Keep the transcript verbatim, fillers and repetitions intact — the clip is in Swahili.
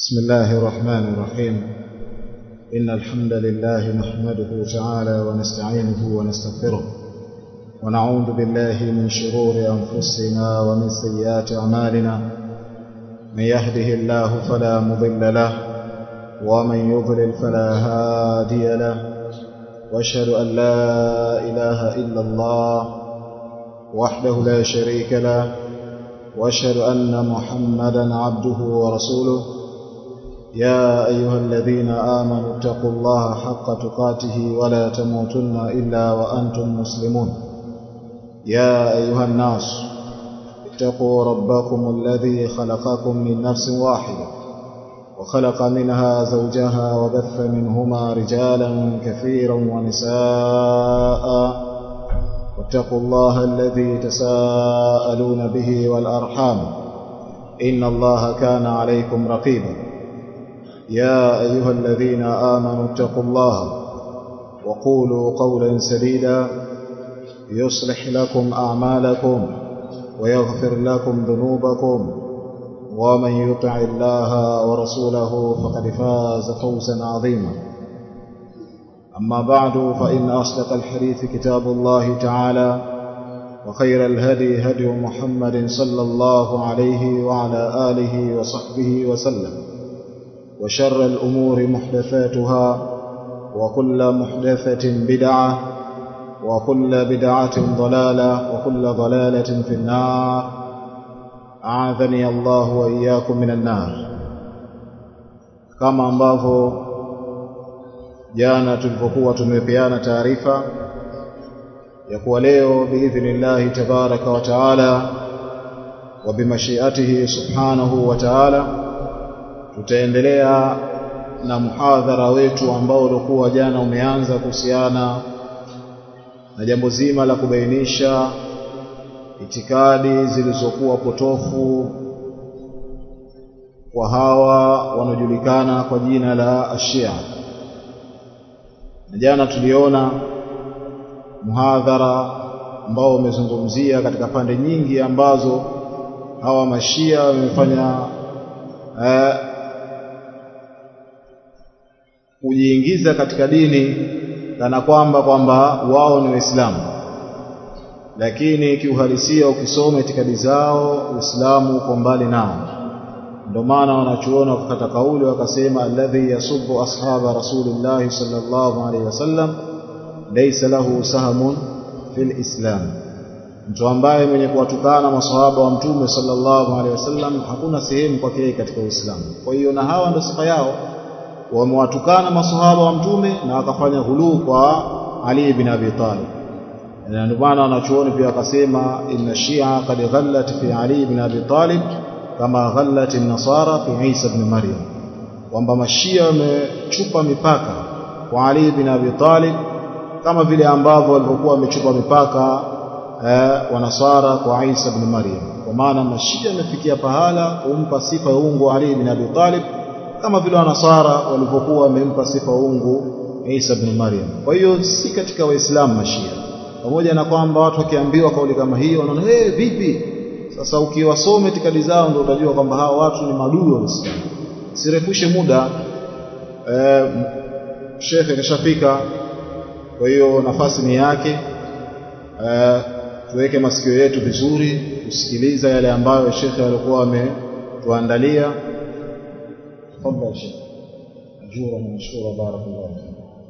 بسم الله الرحمن الرحيم. إن الحمد لله نحمده تعالى ونستعينه ونستغفره ونعوذ بالله من شرور أنفسنا ومن سيئات أعمالنا. من يهده الله فلا مضل له ومن يضلل فلا هادي له، وأشهد أن لا إله إلا الله وحده لا شريك له، وأشهد أن محمدا عبده ورسوله. يا أيها الذين آمنوا اتقوا الله حق تقاته ولا تموتن إلا وأنتم مسلمون. يا أيها الناس اتقوا ربكم الذي خلقكم من نفس واحدة وخلق منها زوجها وبث منهما رجالا كثيرا ونساء، واتقوا الله الذي تساءلون به والأرحام إن الله كان عليكم رقيبا. يا أيها الذين آمنوا اتقوا الله وقولوا قولا سديدا يصلح لكم أعمالكم ويغفر لكم ذنوبكم، ومن يطع الله ورسوله فقد فاز فوزا عظيما. أما بعد، فإن أصدق الحديث كتاب الله تعالى، وخير الهدي هدي محمد صلى الله عليه وعلى آله وصحبه وسلم، وشر الأمور محدثاتها، وكل محدثة بدعة، وكل بدعة ضلالة، وكل ضلالة في النار. أعاذني الله وإياكم من النار. كما ambavyo jana tulipokuwa tumepeana taarifa ya kuwa leo biidhnillahi tabaraka wa taala wa bimashiatihi subhanahu wa taala tutaendelea na muhadhara wetu ambao ulikuwa jana umeanza kuhusiana na jambo zima la kubainisha itikadi zilizokuwa potofu kwa hawa wanaojulikana kwa jina la Ashia. Na jana tuliona muhadhara ambao umezungumzia katika pande nyingi ambazo hawa mashia wamefanya eh, kujiingiza katika dini kana kwamba kwamba wao ni Waislamu, lakini kiuhalisia ukisoma itikadi zao Uislamu uko mbali nao. Ndio maana wanachuona wakakata kauli wakasema, alladhi yasubbu ashaba rasulillah sallallahu alaihi wasallam laysa lahu sahamun fil islam, mtu ambaye mwenye kuwatukana maswahaba wa mtume sallallahu alaihi wasallam hakuna sehemu kwake katika Uislamu. Kwa hiyo na hawa ndio sifa yao, wamewatukana maswahaba wa mtume na wakafanya ghuluu kwa Ali ibn Abi Talib. Na ndio maana wanachuoni pia wakasema, inna shia qad ghallat fi Ali ibn Abi Talib kama ghallat an-nasara fi Isa ibn Maryam, kwamba mashia wamechupa mipaka kwa Ali ibn Abi Talib kama vile ambavyo walivyokuwa wamechupa mipaka eh, wanasara kwa Isa ibn Maryam. Kwa maana mashia wamefikia pahala kumpa sifa ya uungu Ali ibn Abi Talib kama vile wanasara walivyokuwa wamempa sifa uungu Isa ibn Maryam. Kwa hiyo si katika Waislamu mashia, pamoja na kwamba watu wakiambiwa kauli kama hiyo wanaona eh, hey, vipi? Sasa ukiwasome itikadi zao ndio utajua kwamba hawa watu ni maadui wa Uislamu. Sirefushe muda, eh, shekhe kashafika, kwa hiyo nafasi ni yake. Eh, tuweke masikio yetu vizuri kusikiliza yale ambayo shekhe alikuwa ametuandalia. تفضل شيخ. أجورا ومشكورا بارك الله فيك.